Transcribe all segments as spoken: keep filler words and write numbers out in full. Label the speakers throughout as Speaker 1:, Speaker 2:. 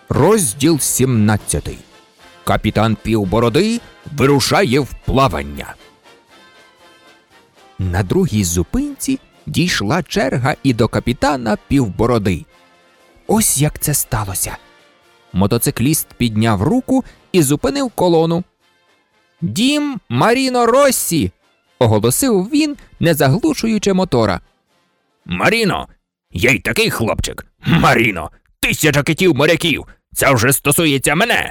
Speaker 1: Розділ сімнадцятий. Капітан Півбороди вирушає в плавання. На другій зупинці дійшла черга і до капітана Півбороди. Ось як це сталося. Мотоцикліст підняв руку і зупинив колону. «Дім Маріно Россі!» – оголосив він, не заглушуючи мотора.
Speaker 2: «Маріно! Я й такий хлопчик! Маріно! Тисяча китів моряків! Це вже стосується мене!»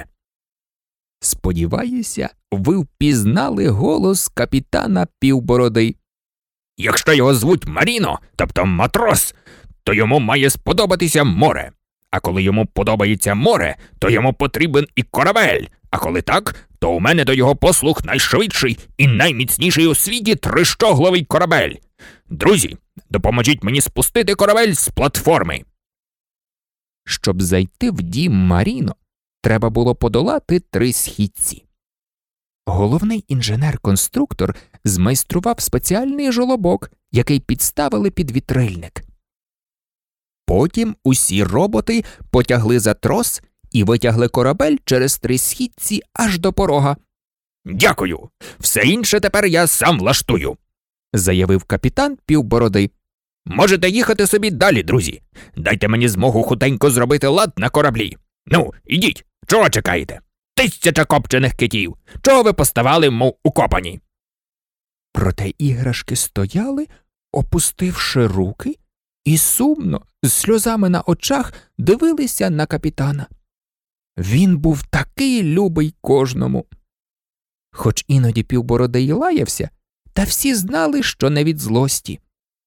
Speaker 1: Сподіваюся, ви впізнали голос капітана Півбороди.
Speaker 2: Якщо його звуть Маріно, тобто матрос, то йому має сподобатися море. А коли йому подобається море, то йому потрібен і корабель. А коли так, то у мене до його послуг найшвидший і найміцніший у світі трищогловий корабель. Друзі, допоможіть мені спустити корабель з платформи.
Speaker 1: Щоб зайти в дім Маріно, треба було подолати три східці. Головний інженер-конструктор змайстрував спеціальний жолобок, який підставили під вітрильник. Потім усі роботи потягли за трос і витягли корабель через три східці аж до порога.
Speaker 2: «Дякую! Все інше тепер я сам влаштую»,
Speaker 1: – заявив капітан Півбороди.
Speaker 2: «Можете їхати собі далі, друзі. Дайте мені змогу хутенько зробити лад на кораблі. Ну, ідіть, чого чекаєте? Тисяча копчених китів. Чого ви поставали, мов укопані?»
Speaker 1: Проте іграшки стояли, опустивши руки, і сумно, з сльозами на очах, дивилися на капітана. Він був такий любий кожному. Хоч іноді Півбороди й лаявся, та всі знали, що не від злості.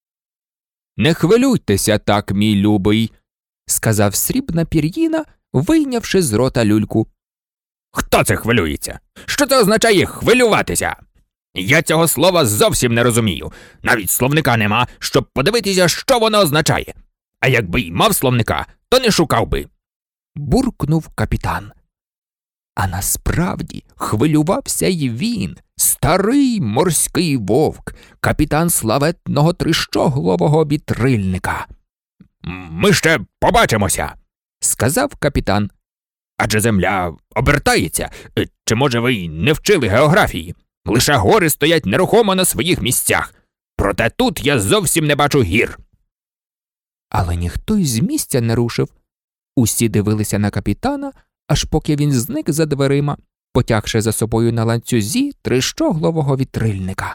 Speaker 1: «Не хвилюйтеся так, мій любий», – сказав срібна пір'їна, вийнявши з рота люльку.
Speaker 2: «Хто це хвилюється? Що це означає хвилюватися? Я цього слова зовсім не розумію. Навіть словника нема, щоб подивитися, що воно означає. А якби й мав словника, то не шукав би»,
Speaker 1: – буркнув капітан. А насправді хвилювався й він, старий морський вовк, капітан славетного трищоглового вітрильника.
Speaker 2: «Ми ще побачимося»,
Speaker 1: – сказав капітан.
Speaker 2: «Адже земля обертається. Чи, може, ви й не вчили географії? Лише гори стоять нерухомо на своїх місцях. Проте тут я зовсім не бачу гір».
Speaker 1: Але ніхто й з місця не рушив. Усі дивилися на капітана, аж поки він зник за дверима, потягши за собою на ланцюзі трищоглового вітрильника.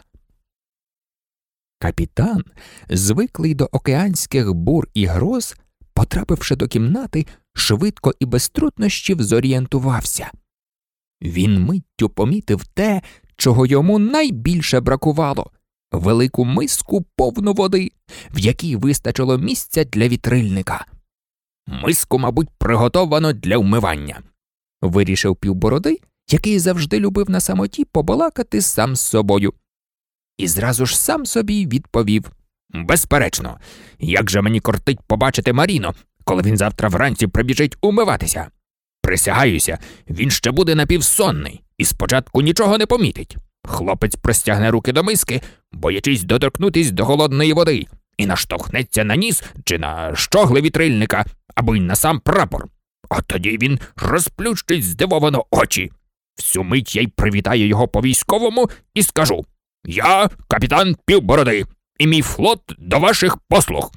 Speaker 1: Капітан, звиклий до океанських бур і гроз, потрапивши до кімнати, швидко і без труднощів зорієнтувався. Він миттю помітив те, чого йому найбільше бракувало – велику миску повну води, в якій вистачило місця для вітрильника.
Speaker 2: «Миску, мабуть, приготовано для вмивання»,
Speaker 1: – вирішив Півбороди, який завжди любив на самоті побалакати сам з собою. І зразу ж сам собі відповів:
Speaker 2: «Безперечно, як же мені кортить побачити Маріно, коли він завтра вранці прибіжить умиватися. Присягаюся, він ще буде напівсонний і спочатку нічого не помітить. Хлопець простягне руки до миски, боячись доторкнутись до холодної води, і наштовхнеться на ніс чи на щогли вітрильника, або й на сам прапор. А тоді він розплющить здивовано очі. Всю мить я й привітаю його по-військовому і скажу: «Я капітан Півбороди, і мій флот до ваших послуг».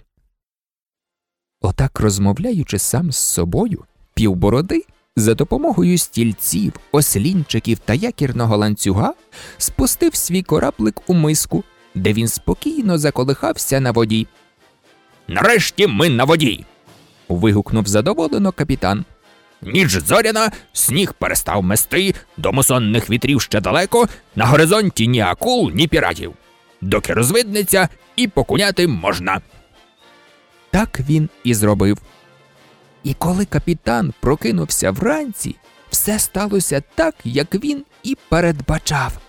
Speaker 1: Отак, розмовляючи сам з собою, Півбороди за допомогою стільців, ослінчиків та якірного ланцюга спустив свій кораблик у миску, де він спокійно заколихався на воді.
Speaker 2: «Нарешті ми на воді!»
Speaker 1: – вигукнув задоволено капітан.
Speaker 2: «Ніч зоряна, сніг перестав мести, до мусонних вітрів ще далеко, на горизонті ні акул, ні піратів. Доки розвиднеться, і покуняти можна».
Speaker 1: Так він і зробив. І коли капітан прокинувся вранці, все сталося так, як він і передбачав.